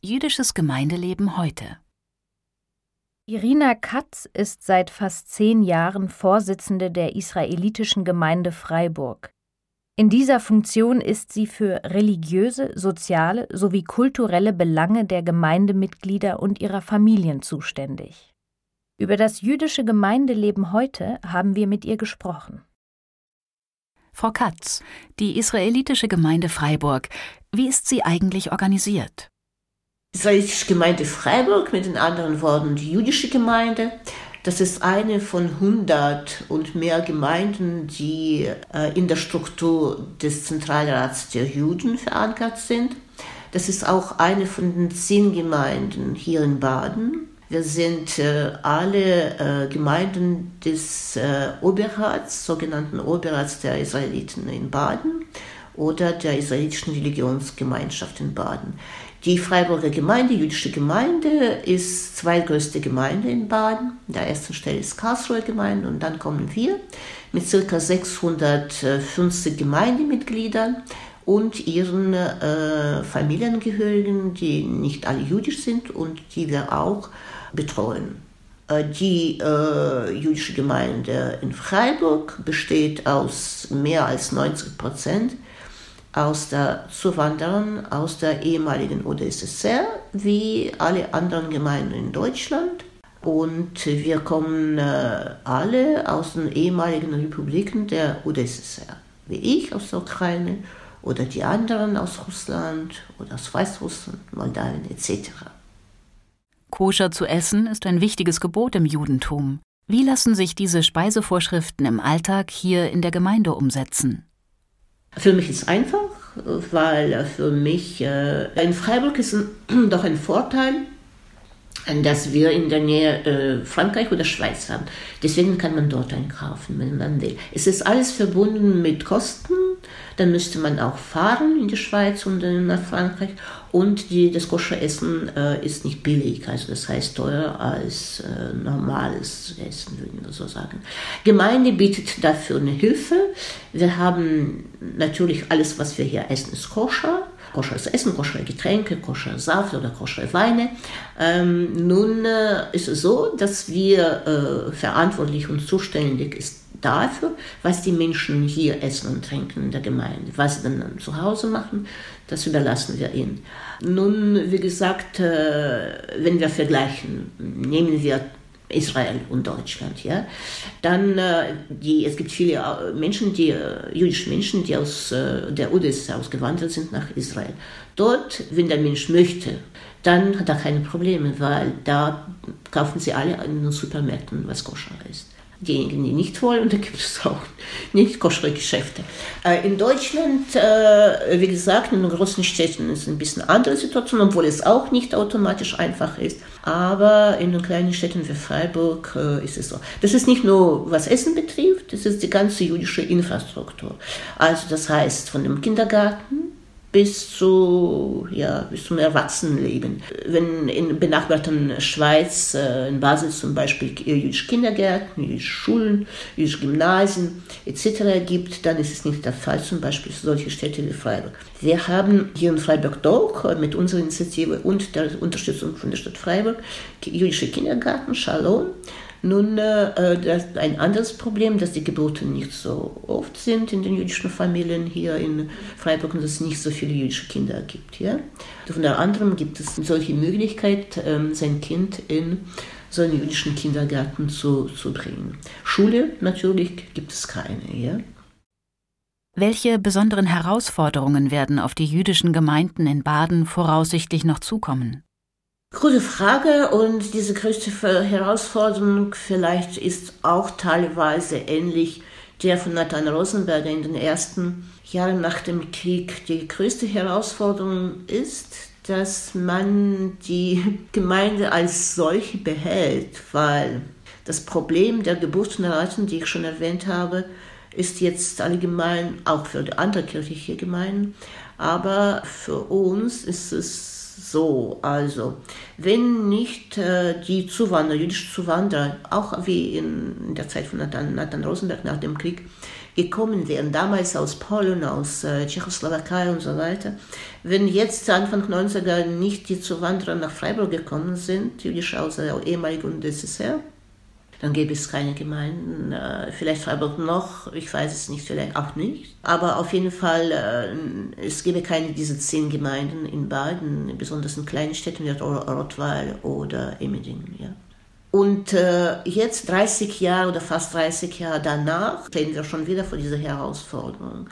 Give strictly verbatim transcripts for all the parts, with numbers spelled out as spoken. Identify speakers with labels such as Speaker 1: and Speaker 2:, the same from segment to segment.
Speaker 1: Jüdisches Gemeindeleben heute.
Speaker 2: Irina Katz ist seit fast zehn Jahren Vorsitzende der israelitischen Gemeinde Freiburg. In dieser Funktion ist sie für religiöse, soziale sowie kulturelle Belange der Gemeindemitglieder und ihrer Familien zuständig. Über das jüdische Gemeindeleben heute haben wir mit ihr gesprochen.
Speaker 1: Frau Katz, die israelitische Gemeinde Freiburg, wie ist sie eigentlich organisiert?
Speaker 3: Die israelitische Gemeinde Freiburg, mit den anderen Worten die jüdische Gemeinde, das ist eine von hundert und mehr Gemeinden, die äh, in der Struktur des Zentralrats der Juden verankert sind. Das ist auch eine von den zehn Gemeinden hier in Baden. Wir sind äh, alle äh, Gemeinden des äh, Oberrats, sogenannten Oberrats der Israeliten in Baden oder der israelitischen Religionsgemeinschaft in Baden. Die Freiburger Gemeinde, jüdische Gemeinde, ist zweitgrößte Gemeinde in Baden. An der ersten Stelle ist Karlsruher Gemeinde und dann kommen wir mit ca. sechshundertfünfzig Gemeindemitgliedern und ihren äh, Familienangehörigen, die nicht alle jüdisch sind und die wir auch betreuen. Äh, die äh, jüdische Gemeinde in Freiburg besteht aus mehr als neunzig Prozent aus der Zuwanderern aus der ehemaligen U d S S R, wie alle anderen Gemeinden in Deutschland. Und wir kommen äh, alle aus den ehemaligen Republiken der U d S S R, wie ich aus der Ukraine oder die anderen aus Russland oder aus Weißrussland, Moldawien et cetera.
Speaker 1: Koscher zu essen ist ein wichtiges Gebot im Judentum. Wie lassen sich diese Speisevorschriften im Alltag hier in der Gemeinde umsetzen?
Speaker 3: Für mich ist es einfach, weil für mich äh, in Freiburg ist ein, doch ein Vorteil, dass wir in der Nähe äh, Frankreich oder Schweiz haben. Deswegen kann man dort einkaufen, wenn man will. Es ist alles verbunden mit Kosten. Dann müsste man auch fahren in die Schweiz und nach Frankreich. Und die, das Koscheressen äh, ist nicht billig, also das heißt teurer als äh, normales Essen, würden wir so sagen. Gemeinde bietet dafür eine Hilfe. Wir haben natürlich alles, was wir hier essen, ist koscher. Koscheres Essen, koschere Getränke, koschere Saft oder koschere Weine. Ähm, nun äh, ist es so, dass wir äh, verantwortlich und zuständig ist dafür, was die Menschen hier essen und trinken in der Gemeinde. Was sie dann zu Hause machen, das überlassen wir ihnen. Nun, wie gesagt, äh, wenn wir vergleichen, nehmen wir Israel und Deutschland, ja, dann äh, die, es gibt viele Menschen, die, äh, jüdische Menschen, die aus äh, der U d S S R ausgewandert sind nach Israel. Dort, wenn der Mensch möchte, dann hat er keine Probleme, weil da kaufen sie alle in den Supermärkten, was koscher ist. Diejenigen, die nicht wollen, da gibt es auch nicht koschere Geschäfte. Äh, in Deutschland, äh, wie gesagt, in den großen Städten ist es ein bisschen andere Situation, obwohl es auch nicht automatisch einfach ist. Aber in den kleinen Städten wie Freiburg äh, ist es so. Das ist nicht nur, was Essen betrifft, das ist die ganze jüdische Infrastruktur. Also das heißt, von dem Kindergarten bis zu, ja, bis zum Erwachsenenleben. Wenn in benachbarten Schweiz, äh, in Basel zum Beispiel, jüdische Kindergärten, jüdische Schulen, jüdische Gymnasien et cetera gibt, dann ist es nicht der Fall, zum Beispiel für solche Städte wie Freiburg. Wir haben hier in Freiburg doch mit unserer Initiative und der Unterstützung von der Stadt Freiburg jüdische Kindergarten, Shalom. Nun, äh, das ist ein anderes Problem, dass die Geburten nicht so oft sind in den jüdischen Familien hier in Freiburg und dass es nicht so viele jüdische Kinder gibt. Ja? Unter anderem gibt es solche Möglichkeit, ähm, sein Kind in so einen jüdischen Kindergarten zu, zu bringen. Schule natürlich gibt es keine. Ja?
Speaker 1: Welche besonderen Herausforderungen werden auf die jüdischen Gemeinden in Baden voraussichtlich noch zukommen?
Speaker 3: Gute Frage, und diese größte Herausforderung vielleicht ist auch teilweise ähnlich der von Nathan Rosenberger in den ersten Jahren nach dem Krieg. Die größte Herausforderung ist, dass man die Gemeinde als solche behält, weil das Problem der Geburtenraten, die ich schon erwähnt habe, ist jetzt allgemein auch für die andere kirchliche Gemeinden, aber für uns ist es so, also, wenn nicht äh, die Zuwanderer, jüdische Zuwanderer, auch wie in der Zeit von Nathan, Nathan Rosenberg nach dem Krieg, gekommen wären, damals aus Polen, aus äh, Tschechoslowakei und so weiter, wenn jetzt Anfang neunziger nicht die Zuwanderer nach Freiburg gekommen sind, jüdische aus der ehemaligen U d S S R, dann gäbe es keine Gemeinden, äh, vielleicht Freiburg noch, ich weiß es nicht, vielleicht auch nicht. Aber auf jeden Fall, äh, es gäbe keine dieser zehn Gemeinden in Baden, besonders in kleinen Städten wie Rottweil oder Emmendingen. Ja. Und äh, jetzt dreißig Jahre oder fast dreißig Jahre danach stehen wir schon wieder vor dieser Herausforderung.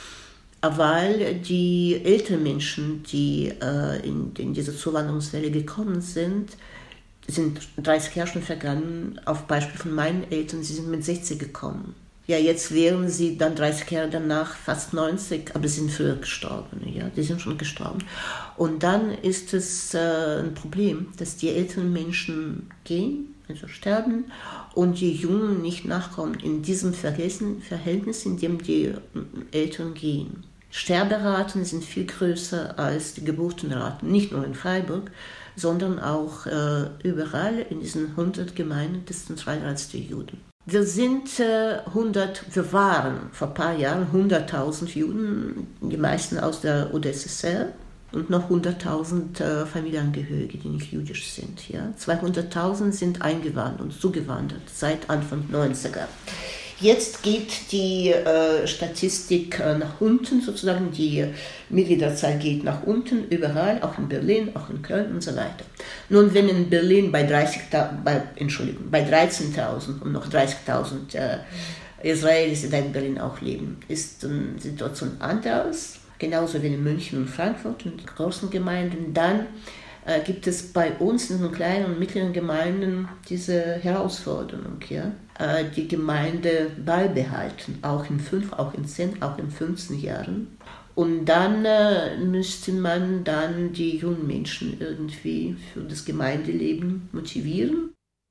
Speaker 3: Weil die älteren Menschen, die äh, in, in diese Zuwanderungswelle gekommen sind, sind dreißig Jahre schon vergangen, auf Beispiel von meinen Eltern, sie sind mit sechzig gekommen. Ja, jetzt wären sie dann dreißig Jahre danach fast neunzig, aber sie sind früher gestorben, ja, die sind schon gestorben. Und dann ist es äh, ein Problem, dass die älteren Menschen gehen, also sterben, und die Jungen nicht nachkommen in diesem Verhältnis, in dem die Eltern gehen. Sterberaten sind viel größer als die Geburtenraten, nicht nur in Freiburg, sondern auch äh, überall in diesen hundert Gemeinden des Zentralrats der Juden. Wir sind äh, hundert, wir waren vor ein paar Jahren hunderttausend Juden, die meisten aus der U d S S R, und noch hunderttausend äh, Familienangehörige, die nicht jüdisch sind. Ja? zweihunderttausend sind eingewandert und zugewandert seit Anfang neunziger. Jetzt geht die äh, Statistik äh, nach unten, sozusagen die Mitgliederzahl geht nach unten, überall, auch in Berlin, auch in Köln und so weiter. Nun, wenn in Berlin bei, bei, Entschuldigung, bei dreizehntausend und noch dreißigtausend äh, Israelis, die da in Berlin auch leben, ist die Situation anders, genauso wie in München und Frankfurt und großen Gemeinden, dann äh, gibt es bei uns in den kleinen und mittleren Gemeinden diese Herausforderung, ja? äh, die Gemeinde beibehalten, auch in fünf, auch in zehn, auch in fünfzehn Jahren. Und dann äh, müsste man dann die jungen Menschen irgendwie für das Gemeindeleben motivieren.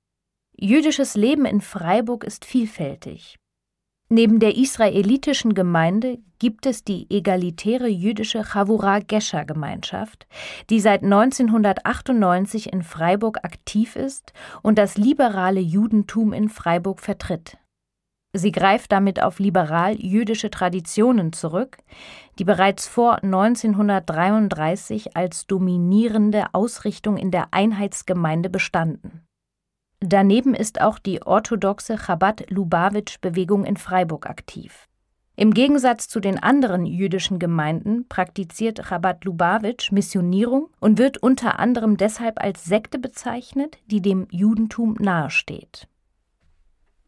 Speaker 2: Jüdisches Leben in Freiburg ist vielfältig. Neben der israelitischen Gemeinde gibt es die egalitäre jüdische Chavurah Gesher Gemeinschaft, die seit neunzehnhundertachtundneunzig in Freiburg aktiv ist und das liberale Judentum in Freiburg vertritt. Sie greift damit auf liberal-jüdische Traditionen zurück, die bereits vor neunzehnhundertdreiunddreißig als dominierende Ausrichtung in der Einheitsgemeinde bestanden. Daneben ist auch die orthodoxe Chabad-Lubavitch-Bewegung in Freiburg aktiv. Im Gegensatz zu den anderen jüdischen Gemeinden praktiziert Chabad-Lubavitch Missionierung und wird unter anderem deshalb als Sekte bezeichnet, die dem Judentum nahesteht.